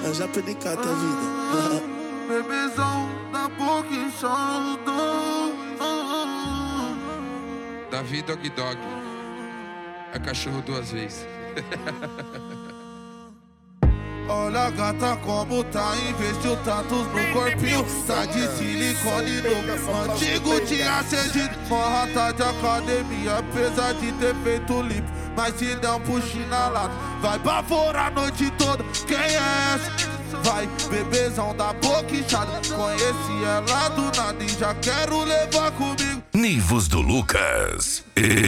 já pelicata a vida. Bebezão da boca inchado. Davi Dog Dog é cachorro duas vezes. Olha gata como tá, investiu tantos no corpinho. Tá de silicone novo, antigo tinha cedido. Morra tá de academia, apesar de ter feito limpo. Mas se der um puxinho na lata, vai bavorar a noite toda. Quem é essa? Vai, bebezão da boca inchada. Conheci ela do nada e já quero levar comigo. Nivos do Lucas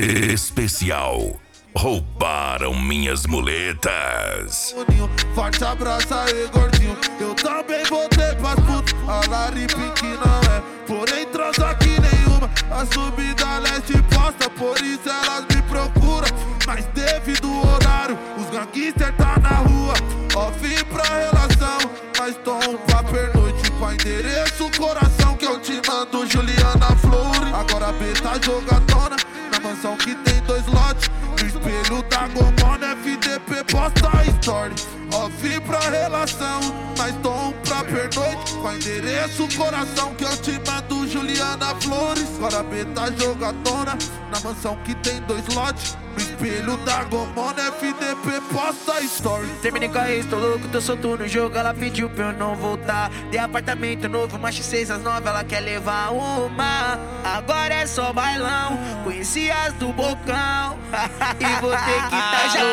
especial. Roubaram minhas muletas. Forte abraço aí, gordinho. Eu também voltei pras putas. A Laripe que não é, porém transa que nenhuma. A subida leste posta, por isso elas me procuram. Mas devido ao horário, os gangsters tá na rua. Off pra relação, mas tom pra pernoite. Com endereço, coração que eu te mando, Juliana Flores. Agora a B tá jogadona, na mansão que tem 2 lotes. No espelho da Gomona, FDP posta a story. Off pra relação, mas tom pra pernoite. Com endereço, coração que eu te mando, Juliana Flores. Agora a B tá jogadona, na mansão que tem 2 lotes. No espelho da Gomona, FDP posta a story. Terminei com a ex, tô louco, tô solto no jogo. Ela pediu pra eu não voltar. Dei apartamento novo, uma X6 às 9, ela quer levar uma. Agora é só bailão, conheci as do Bocão. E vou ter que tá já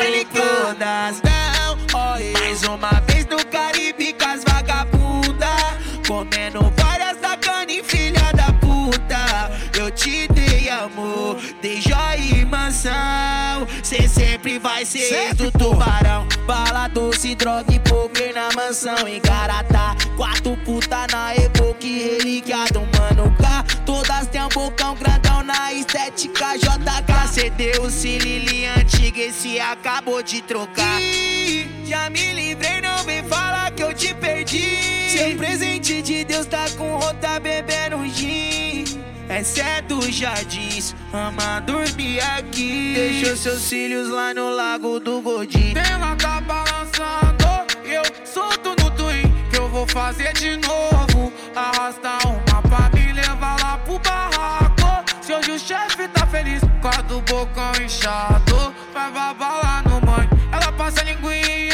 todas. Não, mais uma vez no Caribe com as vagabundas. Comendo várias da cana, filha da puta. Eu te dei amor, dei joia e mansão. Cê sempre vai ser do tubarão. Bala doce, droga e poker na mansão em Garatá. 4 puta na Evoque, relíquia do Mano K. Todas tem um bocão grandão na estética JK. Cê deu o Cilili antigo, esse acabou de trocar. Já me livrei, não vem falar que eu te perdi. Seu presente de Deus tá com rota bebendo gin. Essa é dos jardins, ama dormir aqui. Deixou seus cílios lá no Lago do Godinho. Ela tá balançando, eu solto no twin. Que eu vou fazer de novo. Arrastar uma pra me levar lá pro barraco. Se hoje o chefe tá feliz com a do bocão inchado, vai babar lá no mãe. Ela passa a linguinha,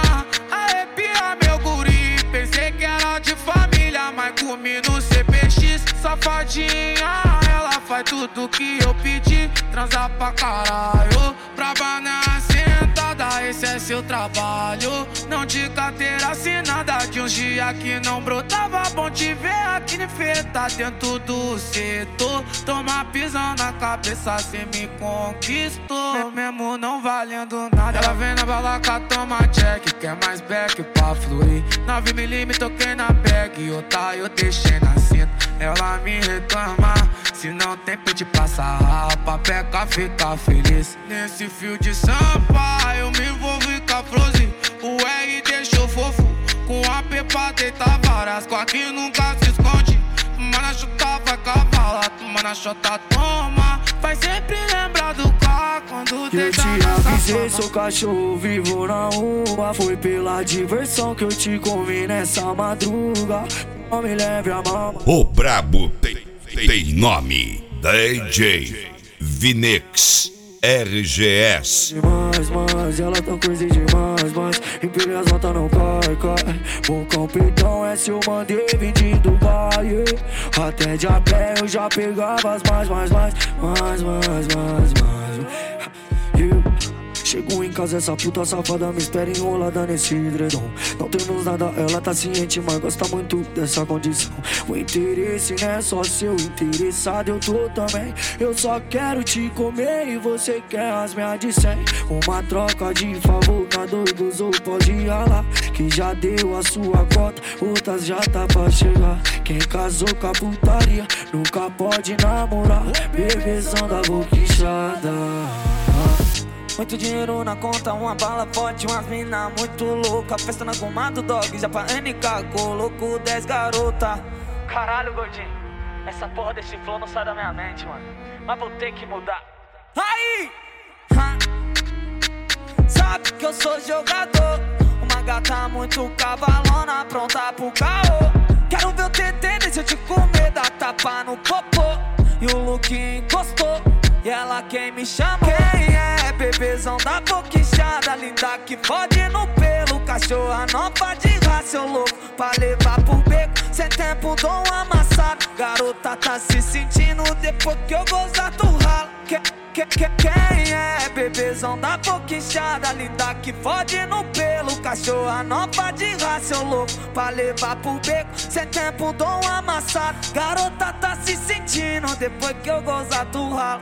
arrepia meu guri. Pensei que era de família, mas comi no CPX. Safadinha, ela faz tudo que eu pedi. Transa pra caralho, braba na sentada, esse é seu trabalho. Não de carteira assinada, de uns dias que não brotava. Bom te ver aqui em feta dentro do setor. Toma pisão na cabeça, cê me conquistou. Mesmo não valendo nada, ela vem na balaca, toma check. Quer mais back pra fluir. 9mm toquei na bag, outra eu deixei na cinta. Ela me reclama, se não tem pede passar rapa, peca, fica feliz. Nesse fio de sampa, eu me envolvi com a Flose. O R deixou fofo, com a pepa deita várias. Com que nunca se esconde, mana chuta vai cavala. Mana chota toma, vai sempre lembrar do carro quando deita eu te avisei, sou cachorro vivo na rua. Foi pela diversão que eu te comi nessa madruga. Não me leve a mão. O brabo tem nome. DJ Vinex RGS. Demais, ela tá coisa demais, mas empilha as notas não cai. Bocão peitão, essa eu mandei vir de Dubai. Até de a pé eu já pegava as mais. Chego em casa, essa puta safada me espera enrolada nesse edredom. Não temos nada, ela tá ciente, mas gosta muito dessa condição. O interesse não é só seu, interessado eu tô também. Eu só quero te comer e você quer as minhas de 100. Uma troca de favor, tá doido, ou pode ralar. Que já deu a sua cota, outras já tá pra chegar. Quem casou com a putaria, nunca pode namorar. Bebezão da boca inchada. Muito dinheiro na conta, uma bala forte, umas mina muito louca. Festa na goma do dog, já pra NK, colocou 10 garota. Caralho, gordinho, essa porra desse flow não sai da minha mente, mano. Mas vou ter que mudar. Aí! Sabe que eu sou jogador, uma gata muito cavalona, pronta pro caô. Quero ver o TT, deixa eu te comer, dá tapa no popô. E o look encostou, e ela quem me chamou. Quem é? Bebezão da boca inchada, linda que fode no pelo. Cachorra nova de raça, eu louco pra levar pro beco. Sem tempo dou um amassado, garota tá se sentindo depois que eu gozar do ralo. Quem é? Bebezão da boca inchada, linda que fode no pelo. Cachorra nova de raça, eu louco pra levar pro beco. Sem tempo dou um amassado, garota tá se sentindo depois que eu gozar do ralo.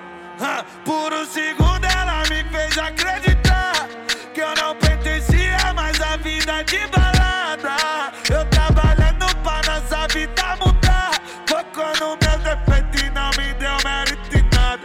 Por um segundo ela me fez acreditar que eu não pertencia mais à vida de balada. Eu trabalhando pra nossa vida mudar, focando meus defeitos e não me deu mérito em nada.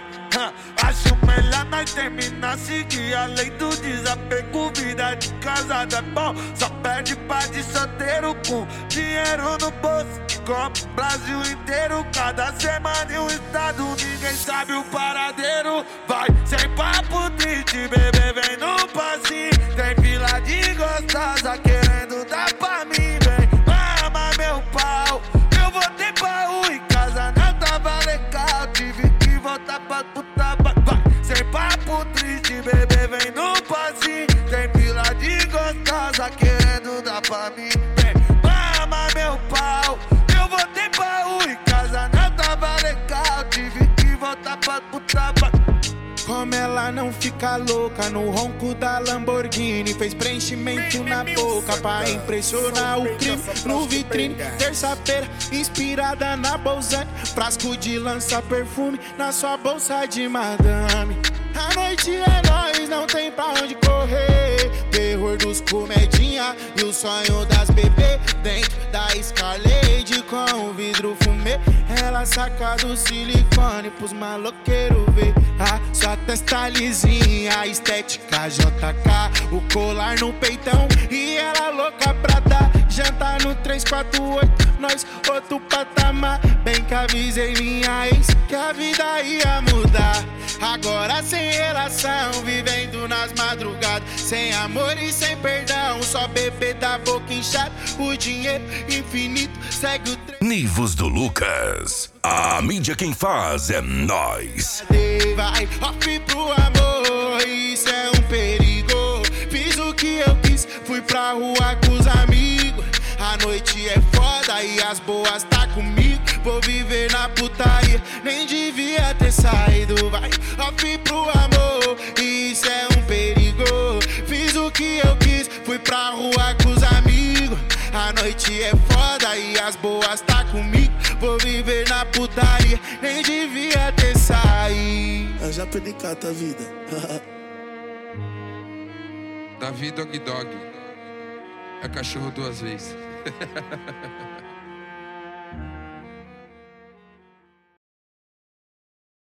Acho melhor nós terminar, seguir a lei do desapego. Vida de casada é bom, só perde paz de solteiro com dinheiro no bolso. Como Brasil inteiro, cada semana em um estado, ninguém sabe o paradeiro. Vai sem papo triste, bebê, vem no passinho. Tem fila de gostosa querendo dar pra mim, vem mama meu pau. Eu voltei pra rua em casa, não tava legal, tive que voltar pra puta. Vai sem papo triste, bebê, vem no passinho. Tem fila de gostosa querendo dar pra mim, vem mama meu pau. Eu voltei pra rua em casa, não tava legal, tive que voltar pra puta. Como ela não fica louca no ronco da Lamborghini. Fez preenchimento na boca pra impressionar o crime. No vitrine, terça-feira, inspirada na Bolzane. Frasco de lança perfume na sua bolsa de madame. A noite é nós, não tem pra onde correr. Terror dos comedinha e o sonho das bebê. Dentro da Scarlett com o vidro fumê. Ela saca do silicone pros maloqueiros ver. Sua testa lisinha, estética JK. O colar no peitão e ela louca pra dar. Jantar no 348, nós outro patamar. Bem que avisei minha ex que a vida ia mudar. Agora sem relação, vivendo nas madrugadas. Sem amor e sem perdão, só bebê da boca inchada. O dinheiro infinito segue o trem. Nivos do Lucas, a mídia quem faz é nós. Vai off pro amor, isso é um perigo. Fiz o que eu quis, fui pra rua com os amigos. A noite é foda e as boas tá comigo. Vou viver na putaria, nem devia ter saído. Vai off pro amor, isso é um perigo. Fiz o que eu quis, fui pra rua com os amigos. A noite é foda e as boas tá comigo. Vou viver na putaria, nem devia ter saído. Eu já perdi cata a vida. Davi Dog Dog é cachorro duas vezes.